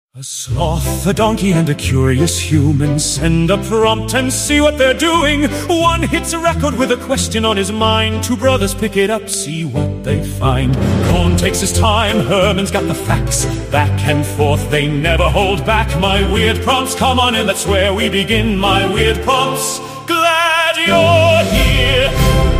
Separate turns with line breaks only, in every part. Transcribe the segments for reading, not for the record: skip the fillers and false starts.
A sloth, a donkey, and a curious human send a prompt and see what they're doing. One hits a record with a question on his mind. Two brothers pick it up, see what they find. Cohn takes his time, Herman's got the facts. Back and forth, they never hold back. My weird prompts, come on in, that's where we begin. My weird prompts, glad you're here.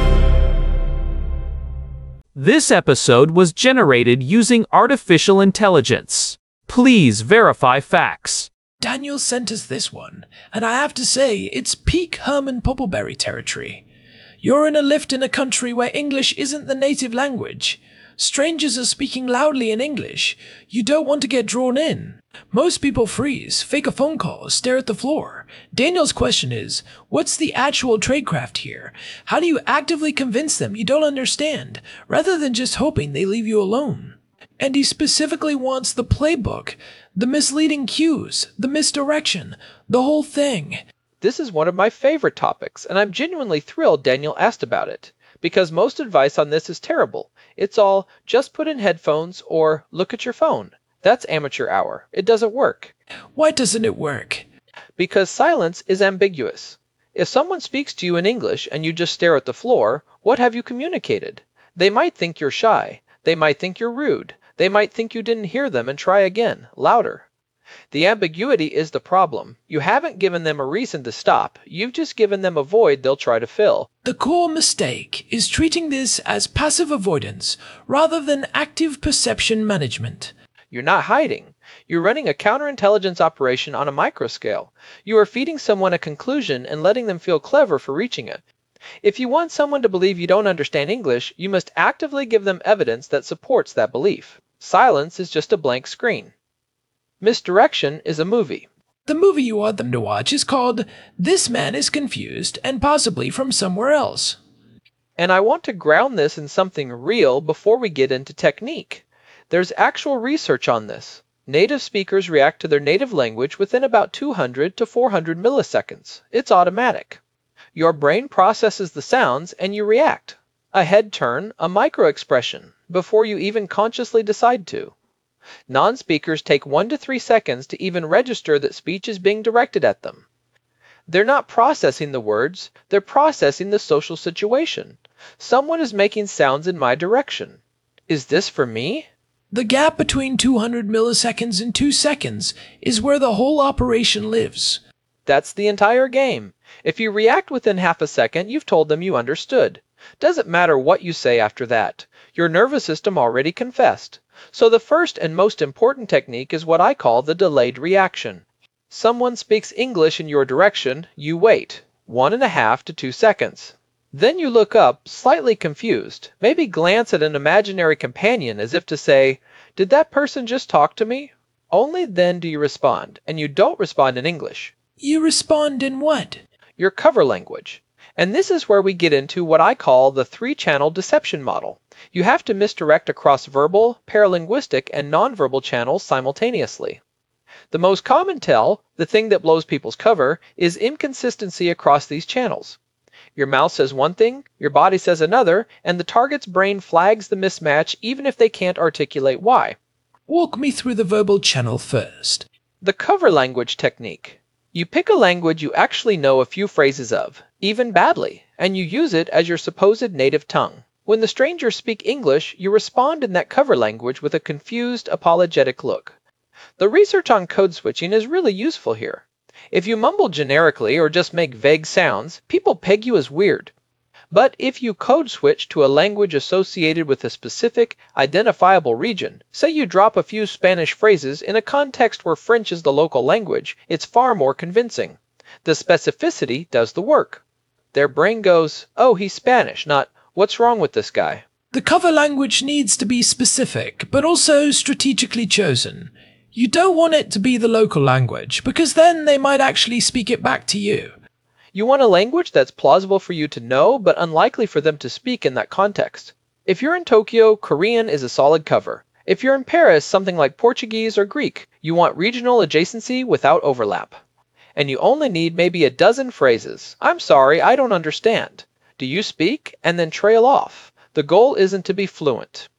This episode was generated using artificial intelligence. Please verify facts.
Daniel sent us this one, and I have to say, it's peak Herman Poppleberry territory. You're in a lift in a country where English isn't the native language. Strangers are speaking loudly in English. You don't want to get drawn in. Most people freeze, fake a phone call, stare at the floor. Daniel's question is, what's the actual tradecraft here? How do you actively convince them you don't understand, rather than just hoping they leave you alone? And he specifically wants the playbook, the misleading cues, the misdirection, the whole thing.
This is one of my favorite topics, and I'm genuinely thrilled Daniel asked about it, because most advice on this is terrible. It's all, just put in headphones or look at your phone. That's amateur hour. It doesn't work.
Why doesn't it work?
Because silence is ambiguous. If someone speaks to you in English and you just stare at the floor, what have you communicated? They might think you're shy. They might think you're rude. They might think you didn't hear them and try again, louder. The ambiguity is the problem. You haven't given them a reason to stop. You've just given them a void they'll try to fill.
The core mistake is treating this as passive avoidance rather than active perception management.
You're not hiding. You're running a counterintelligence operation on a microscale. You are feeding someone a conclusion and letting them feel clever for reaching it. If you want someone to believe you don't understand English, you must actively give them evidence that supports that belief. Silence is just a blank screen. Misdirection is a movie.
The movie you want them to watch is called This Man is Confused and Possibly from Somewhere Else.
And I want to ground this in something real before we get into technique. There's actual research on this. Native speakers react to their native language within about 200 to 400 milliseconds. It's automatic. Your brain processes the sounds and you react. A head turn, a micro-expression, before you even consciously decide to. Non-speakers take 1 to 3 seconds to even register that speech is being directed at them. They're not processing the words, they're processing the social situation. Someone is making sounds in my direction. Is this for me?
The gap between 200 milliseconds and 2 seconds is where the whole operation lives.
That's the entire game. If you react within half a second, you've told them you understood. Doesn't matter what you say after that. Your nervous system already confessed. So the first and most important technique is what I call the delayed reaction. Someone speaks English in your direction, you wait 1.5 to 2 seconds. Then you look up, slightly confused, maybe glance at an imaginary companion as if to say, did that person just talk to me? Only then do you respond, and you don't respond in English.
You respond in what?
Your cover language. And this is where we get into what I call the 3-channel deception model. You have to misdirect across verbal, paralinguistic, and nonverbal channels simultaneously. The most common tell, the thing that blows people's cover, is inconsistency across these channels. Your mouth says one thing, your body says another, and the target's brain flags the mismatch even if they can't articulate why.
Walk me through the verbal channel first.
The cover language technique. You pick a language you actually know a few phrases of, even badly, and you use it as your supposed native tongue. When the strangers speak English, you respond in that cover language with a confused, apologetic look. The research on code switching is really useful here. If you mumble generically or just make vague sounds, people peg you as weird. But if you code switch to a language associated with a specific, identifiable region, say you drop a few Spanish phrases in a context where French is the local language, it's far more convincing. The specificity does the work. Their brain goes, oh, he's Spanish, not, what's wrong with this guy?
The cover language needs to be specific, but also strategically chosen. You don't want it to be the local language, because then they might actually speak it back to you.
You want a language that's plausible for you to know, but unlikely for them to speak in that context. If you're in Tokyo, Korean is a solid cover. If you're in Paris, something like Portuguese or Greek. You want regional adjacency without overlap. And you only need maybe a dozen phrases. I'm sorry, I don't understand. Do you speak? And then trail off. The goal isn't to be fluent.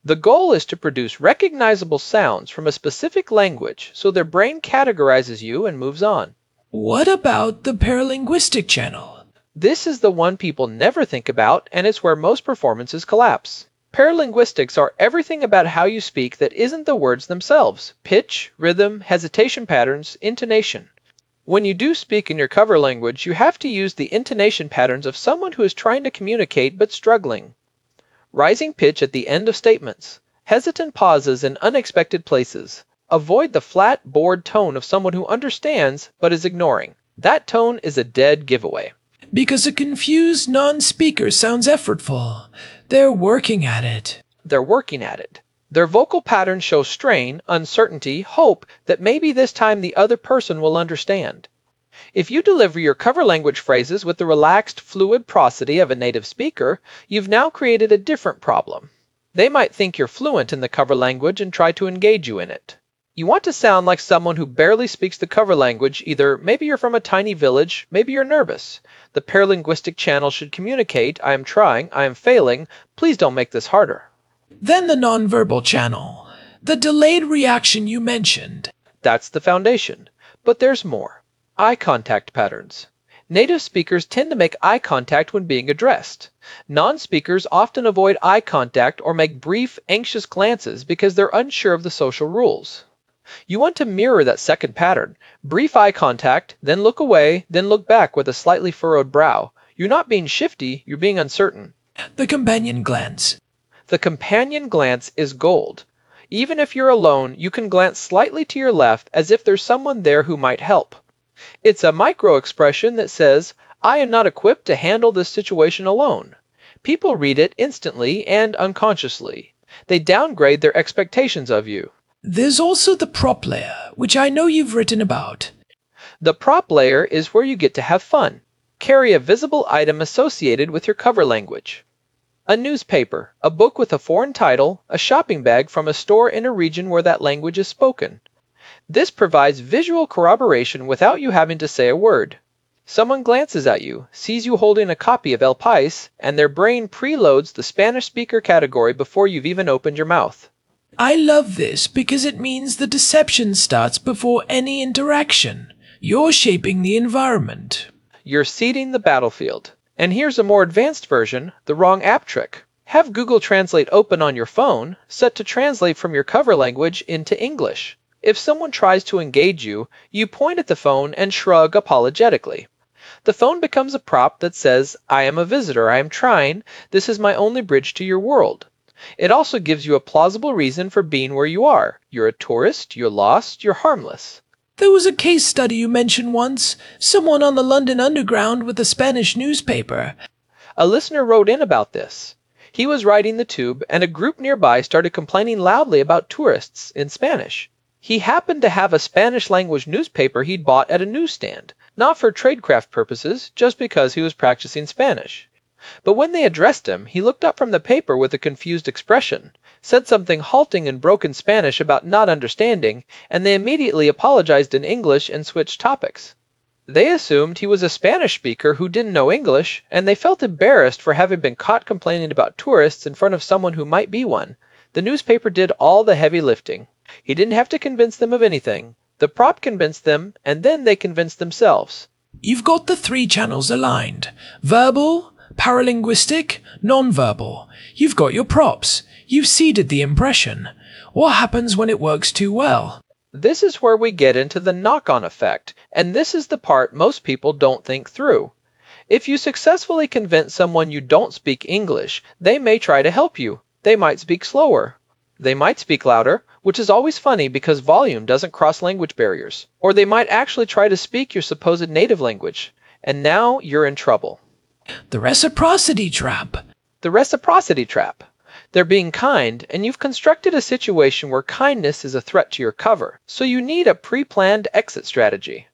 The goal is to produce recognizable sounds from a specific language so their brain categorizes you and moves on.
What about the paralinguistic channel?
This is the one people never think about, and it's where most performances collapse. Paralinguistics are everything about how you speak that isn't the words themselves: pitch, rhythm, hesitation patterns, intonation. When you do speak in your cover language, you have to use the intonation patterns of someone who is trying to communicate but struggling. Rising pitch at the end of statements, hesitant pauses in unexpected places. Avoid the flat, bored tone of someone who understands but is ignoring. That tone is a dead giveaway.
Because a confused non-speaker sounds effortful. They're working at it.
They're working at it. Their vocal patterns show strain, uncertainty, hope that maybe this time the other person will understand. If you deliver your cover language phrases with the relaxed, fluid prosody of a native speaker, you've now created a different problem. They might think you're fluent in the cover language and try to engage you in it. You want to sound like someone who barely speaks the cover language. Either maybe you're from a tiny village, maybe you're nervous. The paralinguistic channel should communicate, I am trying, I am failing, please don't make this harder.
Then the nonverbal channel. The delayed reaction you mentioned.
That's the foundation. But there's more. Eye contact patterns. Native speakers tend to make eye contact when being addressed. Non-speakers often avoid eye contact or make brief, anxious glances because they're unsure of the social rules. You want to mirror that second pattern. Brief eye contact, then look away, then look back with a slightly furrowed brow. You're not being shifty, you're being uncertain.
The companion glance.
The companion glance is gold. Even if you're alone, you can glance slightly to your left as if there's someone there who might help. It's a micro-expression that says, I am not equipped to handle this situation alone. People read it instantly and unconsciously. They downgrade their expectations of you.
There's also the prop layer, which I know you've written about.
The prop layer is where you get to have fun. Carry a visible item associated with your cover language. A newspaper, a book with a foreign title, a shopping bag from a store in a region where that language is spoken. This provides visual corroboration without you having to say a word. Someone glances at you, sees you holding a copy of El País, and their brain preloads the Spanish speaker category before you've even opened your mouth.
I love this because it means the deception starts before any interaction. You're shaping the environment.
You're seeding the battlefield. And here's a more advanced version, the wrong app trick. Have Google Translate open on your phone, set to translate from your cover language into English. If someone tries to engage you, you point at the phone and shrug apologetically. The phone becomes a prop that says, I am a visitor, I am trying, this is my only bridge to your world. It also gives you a plausible reason for being where you are. You're a tourist, you're lost, you're harmless.
There was a case study you mentioned once, someone on the London Underground with a Spanish newspaper.
A listener wrote in about this. He was riding the tube and a group nearby started complaining loudly about tourists in Spanish. He happened to have a Spanish language newspaper he'd bought at a newsstand, not for tradecraft purposes, just because he was practicing Spanish. But when they addressed him, he looked up from the paper with a confused expression, said something halting in broken Spanish about not understanding, and they immediately apologized in English and switched topics. They assumed he was a Spanish speaker who didn't know English, and they felt embarrassed for having been caught complaining about tourists in front of someone who might be one. The newspaper did all the heavy lifting. He didn't have to convince them of anything. The prop convinced them, and then they convinced themselves.
You've got the three channels aligned. Verbal, paralinguistic, nonverbal. You've got your props. You've seeded the impression. What happens when it works too well?
This is where we get into the knock-on effect, and this is the part most people don't think through. If you successfully convince someone you don't speak English, they may try to help you. They might speak slower. They might speak louder, which is always funny because volume doesn't cross language barriers. Or they might actually try to speak your supposed native language. And now you're in trouble.
The reciprocity trap.
The reciprocity trap. They're being kind, and you've constructed a situation where kindness is a threat to your cover, so you need a pre-planned exit strategy.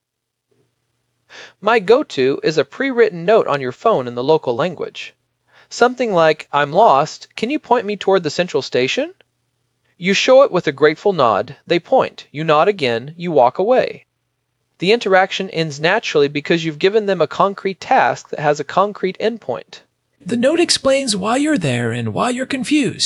My go-to is a pre-written note on your phone in the local language. Something like, I'm lost, can you point me toward the central station? You show it with a grateful nod, they point, you nod again, you walk away. The interaction ends naturally because you've given them a concrete task that has a concrete endpoint.
The note explains why you're there and why you're confused.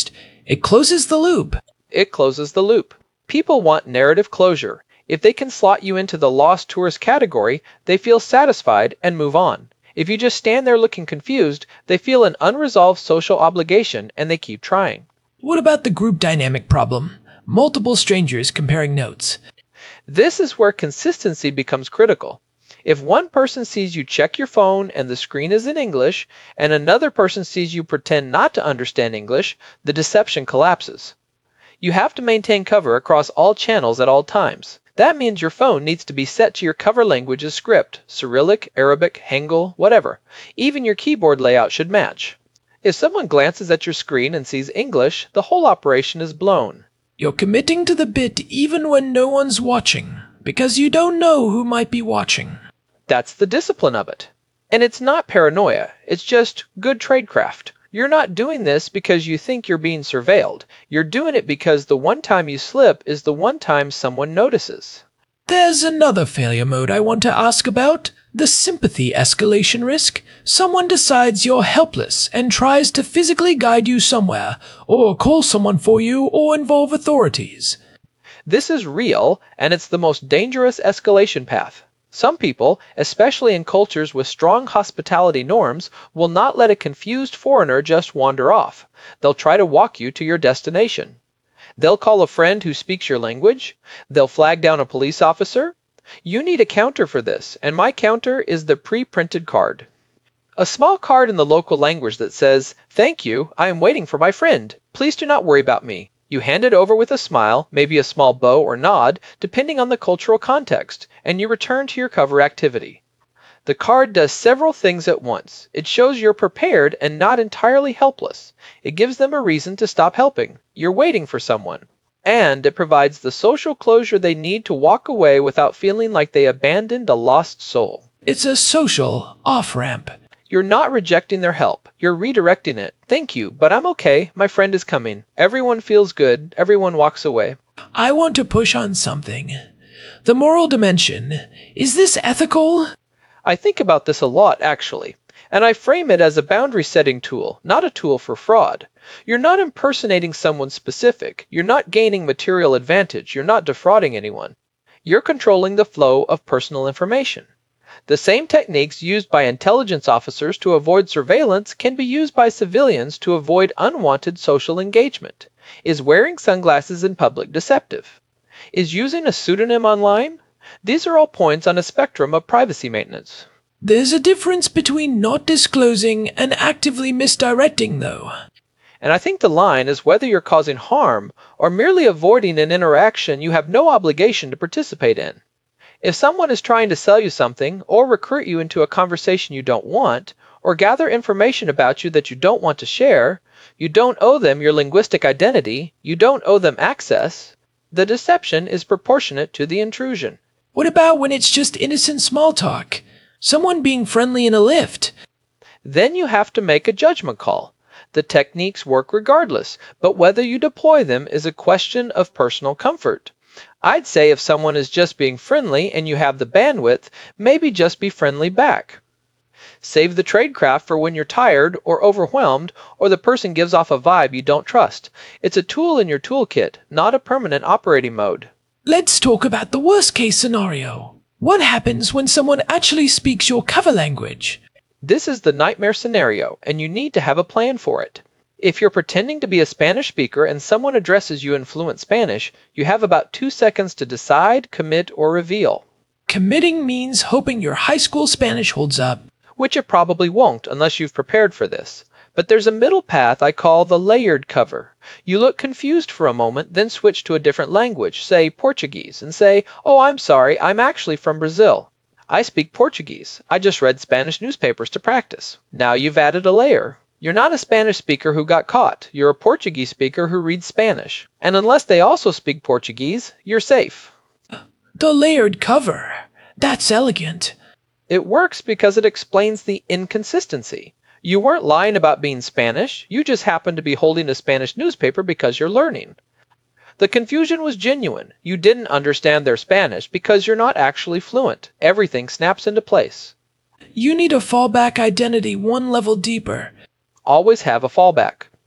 It closes the loop.
It closes the loop. People want narrative closure. If they can slot you into the lost tourist category, they feel satisfied and move on. If you just stand there looking confused, they feel an unresolved social obligation and they keep trying.
What about the group dynamic problem? Multiple strangers comparing notes.
This is where consistency becomes critical. If one person sees you check your phone and the screen is in English, and another person sees you pretend not to understand English, the deception collapses. You have to maintain cover across all channels at all times. That means your phone needs to be set to your cover language's script, Cyrillic, Arabic, Hangul, whatever. Even your keyboard layout should match. If someone glances at your screen and sees English, the whole operation is blown.
You're committing to the bit even when no one's watching, because you don't know who might be watching.
That's the discipline of it. And it's not paranoia, it's just good tradecraft. You're not doing this because you think you're being surveilled. You're doing it because the one time you slip is the one time someone notices.
There's another failure mode I want to ask about. The sympathy escalation risk. Someone decides you're helpless and tries to physically guide you somewhere, or call someone for you, or involve authorities.
This is real, and it's the most dangerous escalation path. Some people, especially in cultures with strong hospitality norms, will not let a confused foreigner just wander off. They'll try to walk you to your destination. They'll call a friend who speaks your language. They'll flag down a police officer. You need a counter for this, and my counter is the pre-printed card. A small card in the local language that says, "Thank you, I am waiting for my friend. Please do not worry about me." You hand it over with a smile, maybe a small bow or nod, depending on the cultural context, and you return to your cover activity. The card does several things at once. It shows you're prepared and not entirely helpless. It gives them a reason to stop helping. You're waiting for someone. And it provides the social closure they need to walk away without feeling like they abandoned a lost soul.
It's a social off-ramp.
You're not rejecting their help. You're redirecting it. "Thank you, but I'm okay. My friend is coming." Everyone feels good. Everyone walks away.
I want to push on something. The moral dimension. Is this ethical?
I think about this a lot, actually, and I frame it as a boundary-setting tool, not a tool for fraud. You're not impersonating someone specific. You're not gaining material advantage. You're not defrauding anyone. You're controlling the flow of personal information. The same techniques used by intelligence officers to avoid surveillance can be used by civilians to avoid unwanted social engagement. Is wearing sunglasses in public deceptive? Is using a pseudonym online? These are all points on a spectrum of privacy maintenance.
There's a difference between not disclosing and actively misdirecting, though.
And I think the line is whether you're causing harm or merely avoiding an interaction you have no obligation to participate in. If someone is trying to sell you something, or recruit you into a conversation you don't want, or gather information about you that you don't want to share, you don't owe them your linguistic identity, you don't owe them access. The deception is proportionate to the intrusion.
What about when it's just innocent small talk? Someone being friendly in a lift?
Then you have to make a judgment call. The techniques work regardless, but whether you deploy them is a question of personal comfort. I'd say if someone is just being friendly and you have the bandwidth, maybe just be friendly back. Save the tradecraft for when you're tired or overwhelmed or the person gives off a vibe you don't trust. It's a tool in your toolkit, not a permanent operating mode.
Let's talk about the worst-case scenario. What happens when someone actually speaks your cover language?
This is the nightmare scenario, and you need to have a plan for it. If you're pretending to be a Spanish speaker and someone addresses you in fluent Spanish, you have about 2 seconds to decide, commit, or reveal.
Committing means hoping your high school Spanish holds up.
Which it probably won't unless you've prepared for this. But there's a middle path I call the layered cover. You look confused for a moment, then switch to a different language, say Portuguese, and say, "Oh, I'm sorry, I'm actually from Brazil. I speak Portuguese. I just read Spanish newspapers to practice." Now you've added a layer. You're not a Spanish speaker who got caught. You're a Portuguese speaker who reads Spanish. And unless they also speak Portuguese, you're safe.
The layered cover. That's elegant.
It works because it explains the inconsistency. You weren't lying about being Spanish. You just happened to be holding a Spanish newspaper because you're learning. The confusion was genuine. You didn't understand their Spanish because you're not actually fluent. Everything snaps into place.
You need a fallback identity one level deeper.
Always have a fallback.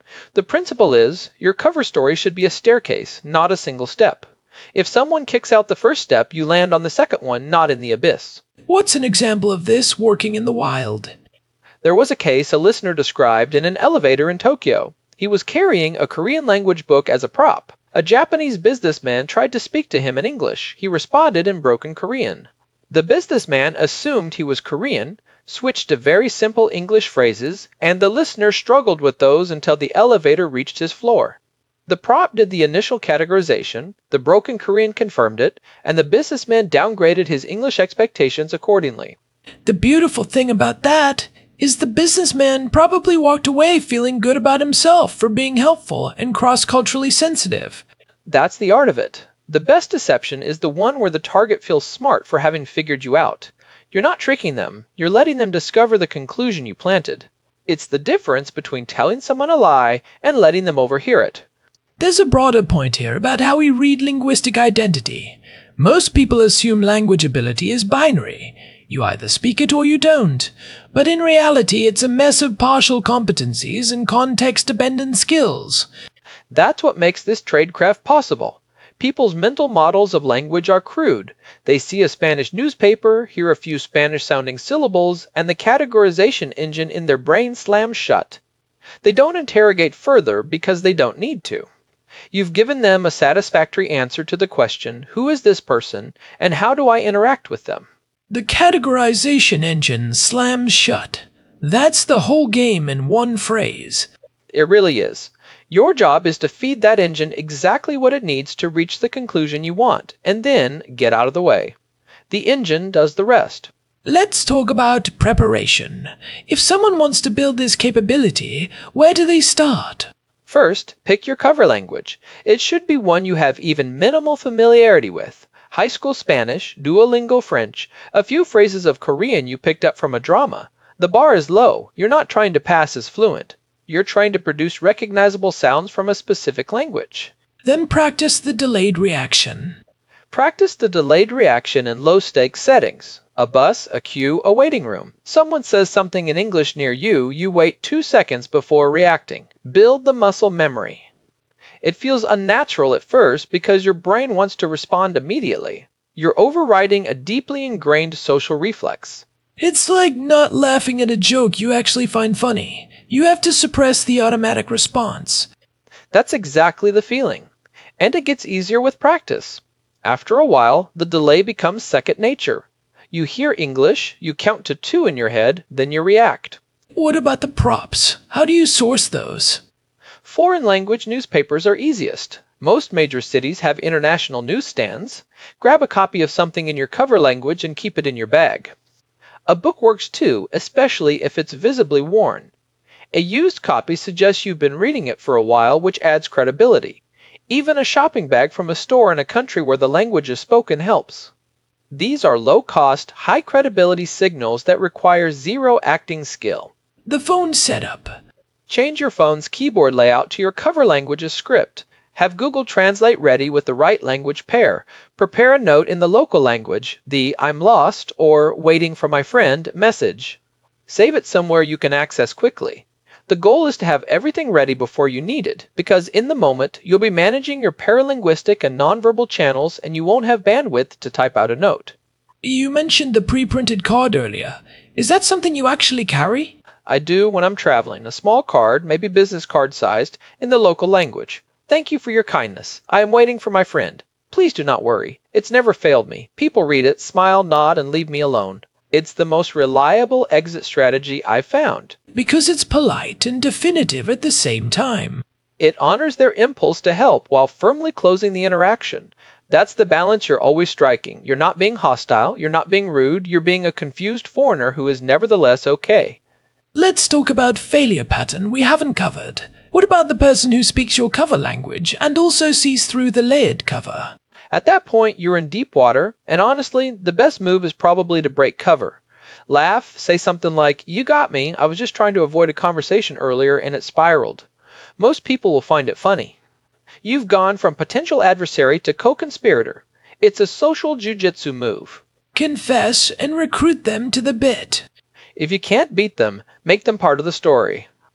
The principle is, your cover story should be a staircase, not a single step. If someone kicks out the first step, you land on the second one, not in the abyss.
What's an example of this working in the wild?
There was a case a listener described in an elevator in Tokyo. He was carrying a Korean language book as a prop. A Japanese businessman tried to speak to him in English. He responded in broken Korean. The businessman assumed he was Korean, switched to very simple English phrases, and the listener struggled with those until the elevator reached his floor. The prop did the initial categorization, the broken Korean confirmed it, and the businessman downgraded his English expectations accordingly.
The beautiful thing about that is the businessman probably walked away feeling good about himself for being helpful and cross-culturally sensitive.
That's the art of it. The best deception is the one where the target feels smart for having figured you out. You're not tricking them, you're letting them discover the conclusion you planted. It's the difference between telling someone a lie and letting them overhear it.
There's a broader point here about how we read linguistic identity. Most people assume language ability is binary. You either speak it or you don't. But in reality, it's a mess of partial competencies and context-dependent skills.
That's what makes this tradecraft possible. People's mental models of language are crude. They see a Spanish newspaper, hear a few Spanish-sounding syllables, and the categorization engine in their brain slams shut. They don't interrogate further because they don't need to. You've given them a satisfactory answer to the question, who is this person, and how do I interact with them?
The categorization engine slams shut. That's the whole game in one phrase.
It really is. Your job is to feed that engine exactly what it needs to reach the conclusion you want, and then get out of the way. The engine does the rest.
Let's talk about preparation. If someone wants to build this capability, where do they start?
First, pick your cover language. It should be one you have even minimal familiarity with. High school Spanish, Duolingo French, a few phrases of Korean you picked up from a drama. The bar is low. You're not trying to pass as fluent. You're trying to produce recognizable sounds from a specific language.
Then practice the delayed reaction.
Practice the delayed reaction in low-stakes settings. A bus, a queue, a waiting room. Someone says something in English near you, you wait 2 seconds before reacting. Build the muscle memory. It feels unnatural at first because your brain wants to respond immediately. You're overriding a deeply ingrained social reflex.
It's like not laughing at a joke you actually find funny. You have to suppress the automatic response.
That's exactly the feeling. And it gets easier with practice. After a while, the delay becomes second nature. You hear English, you count to 2 in your head, then you react.
What about the props? How do you source those?
Foreign language newspapers are easiest. Most major cities have international newsstands. Grab a copy of something in your cover language and keep it in your bag. A book works too, especially if it's visibly worn. A used copy suggests you've been reading it for a while, which adds credibility. Even a shopping bag from a store in a country where the language is spoken helps. These are low-cost, high-credibility signals that require zero acting skill.
The phone setup.
Change your phone's keyboard layout to your cover language's script. Have Google Translate ready with the right language pair. Prepare a note in the local language, the "I'm lost" or "waiting for my friend" message. Save it somewhere you can access quickly. The goal is to have everything ready before you need it, because in the moment, you'll be managing your paralinguistic and nonverbal channels and you won't have bandwidth to type out a note.
You mentioned the pre-printed card earlier. Is that something you actually carry?
I do when I'm traveling. A small card, maybe business card sized, in the local language. Thank you for your kindness. I am waiting for my friend. Please do not worry. It's never failed me. People read it, smile, nod, and leave me alone. It's the most reliable exit strategy I've found.
Because it's polite and definitive at the same time.
It honors their impulse to help while firmly closing the interaction. That's the balance you're always striking. You're not being hostile, you're not being rude, you're being a confused foreigner who is nevertheless okay.
Let's talk about failure pattern we haven't covered. What about the person who speaks your cover language and also sees through the layered cover?
At that point, you're in deep water, and honestly, the best move is probably to break cover. Laugh, say something like, "You got me, I was just trying to avoid a conversation earlier and it spiraled." Most people will find it funny. You've gone from potential adversary to co-conspirator. It's a social jujitsu move.
Confess and recruit them to the bit.
If you can't beat them, make them part of the story.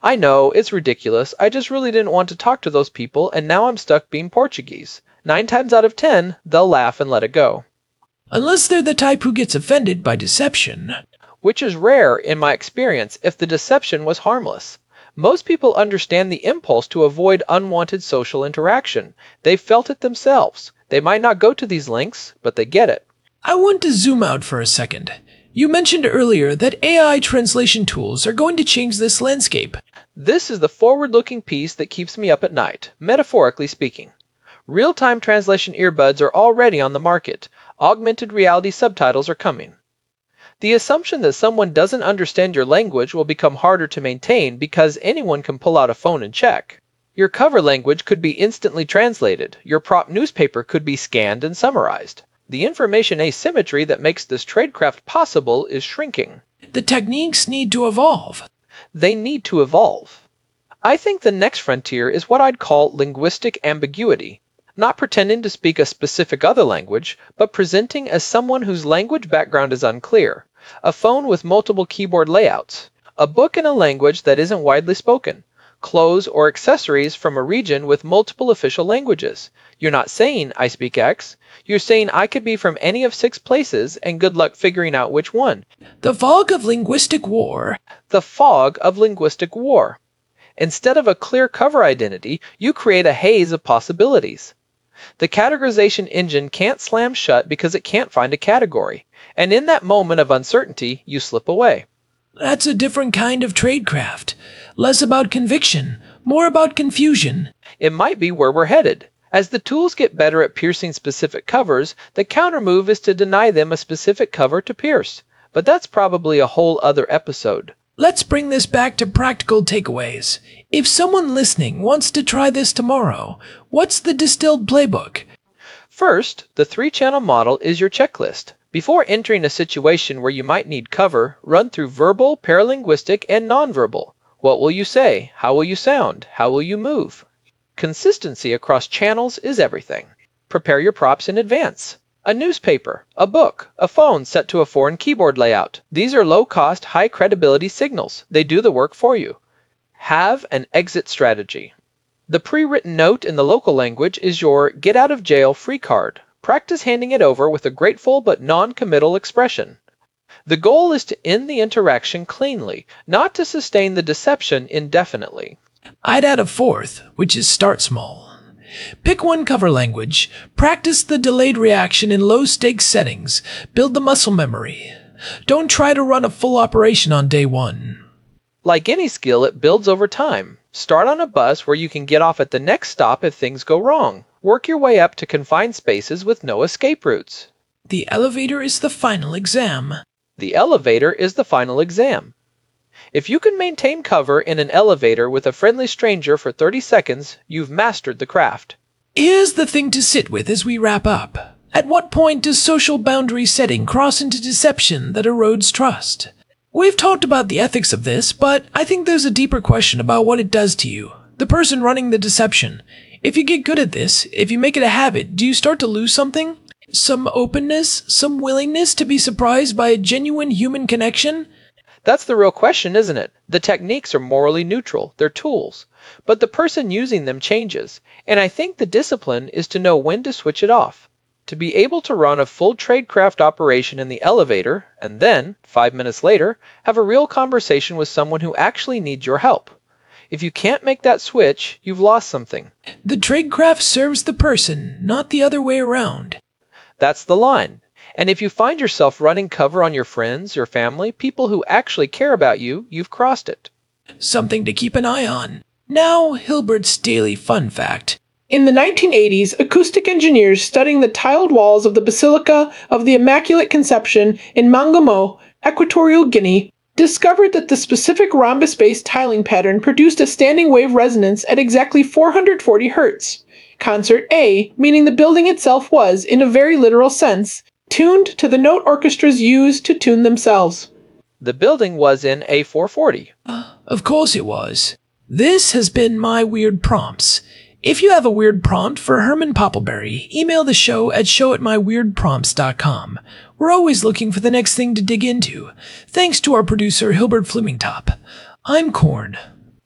I know, it's ridiculous. I just really didn't want to talk to those people, and now I'm stuck being Portuguese. 9 times out of 10, they'll laugh and let it go.
Unless they're the type who gets offended by deception.
Which is rare, in my experience, if the deception was harmless. Most people understand the impulse to avoid unwanted social interaction. They've felt it themselves. They might not go to these links, but they get it.
I want to zoom out for a second. You mentioned earlier that AI translation tools are going to change this landscape.
This is the forward-looking piece that keeps me up at night, metaphorically speaking. Real-time translation earbuds are already on the market. Augmented reality subtitles are coming. The assumption that someone doesn't understand your language will become harder to maintain because anyone can pull out a phone and check. Your cover language could be instantly translated. Your prop newspaper could be scanned and summarized. The information asymmetry that makes this tradecraft possible is shrinking.
The techniques need to evolve.
They need to evolve. I think the next frontier is what I'd call linguistic ambiguity. Not pretending to speak a specific other language, but presenting as someone whose language background is unclear. A phone with multiple keyboard layouts. A book in a language that isn't widely spoken. Clothes or accessories from a region with multiple official languages. You're not saying, I speak X. You're saying I could be from any of 6 places, and good luck figuring out which one.
The fog of linguistic war.
The fog of linguistic war. Instead of a clear cover identity, you create a haze of possibilities. The categorization engine can't slam shut because it can't find a category. And in that moment of uncertainty, you slip away.
That's a different kind of tradecraft. Less about conviction, more about confusion.
It might be where we're headed. As the tools get better at piercing specific covers, the countermove is to deny them a specific cover to pierce. But that's probably a whole other episode.
Let's bring this back to practical takeaways. If someone listening wants to try this tomorrow, what's the distilled playbook?
First, the 3-channel model is your checklist. Before entering a situation where you might need cover, run through verbal, paralinguistic, and nonverbal. What will you say? How will you sound? How will you move? Consistency across channels is everything. Prepare your props in advance. A newspaper, a book, a phone set to a foreign keyboard layout. These are low-cost, high-credibility signals. They do the work for you. Have an exit strategy. The pre-written note in the local language is your get-out-of-jail-free card. Practice handing it over with a grateful but non-committal expression. The goal is to end the interaction cleanly, not to sustain the deception indefinitely.
I'd add a fourth, which is start small. Pick one cover language, practice the delayed reaction in low-stakes settings, build the muscle memory. Don't try to run a full operation on day one.
Like any skill, it builds over time. Start on a bus where you can get off at the next stop if things go wrong. Work your way up to confined spaces with no escape routes.
The elevator is the final exam.
The elevator is the final exam. If you can maintain cover in an elevator with a friendly stranger for 30 seconds, you've mastered the craft.
Here's the thing to sit with as we wrap up. At what point does social boundary setting cross into deception that erodes trust? We've talked about the ethics of this, but I think there's a deeper question about what it does to you, the person running the deception. If you get good at this, if you make it a habit, do you start to lose something? Some openness, some willingness to be surprised by a genuine human connection?
That's the real question, isn't it? The techniques are morally neutral. They're tools. But the person using them changes. And I think the discipline is to know when to switch it off. To be able to run a full tradecraft operation in the elevator, and then, 5 minutes later, have a real conversation with someone who actually needs your help. If you can't make that switch, you've lost something.
The tradecraft serves the person, not the other way around.
That's the line. And if you find yourself running cover on your friends, your family, people who actually care about you, you've crossed it.
Something to keep an eye on. Now, Hilbert's Daily Fun Fact.
In the 1980s, acoustic engineers studying the tiled walls of the Basilica of the Immaculate Conception in Mangamo, Equatorial Guinea, discovered that the specific rhombus-based tiling pattern produced a standing wave resonance at exactly 440 Hz. Concert A, meaning the building itself was, in a very literal sense, tuned to the note orchestras use to tune themselves.
The building was in A440.
Of course it was. This has been My Weird Prompts. If you have a weird prompt for Herman Poppleberry, email the show at show@myweirdprompts.com. We're always looking for the next thing to dig into. Thanks to our producer, Hilbert Flemingtop. I'm Korn.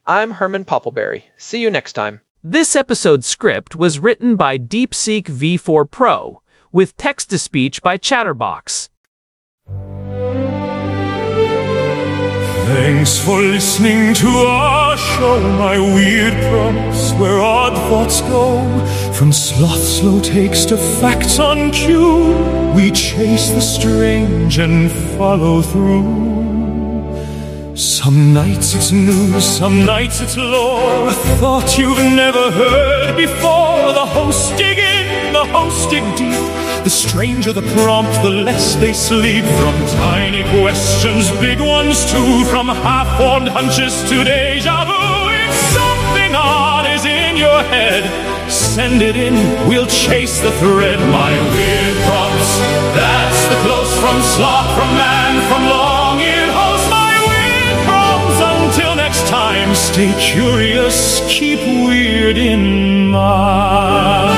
I'm Herman Poppleberry. See you next time.
This episode's script was written by DeepSeek V4 Pro, with text-to-speech by Chatterbox.
Thanks for listening to our show, my weird prompts where odd thoughts go. From sloth slow takes to facts on cue, we chase the strange and follow through. Some nights it's news, some nights it's lore, a thought you've never heard before. The hosts dig in, the hosts dig deep. The stranger the prompt, the less they sleep. From tiny questions, big ones too. From half-formed hunches to deja vu. If something odd is in your head, send it in, we'll chase the thread. My weird prompts, that's the close from sloth, from man, from long-eared host. My weird prompts, until next time, stay curious, keep weird in mind.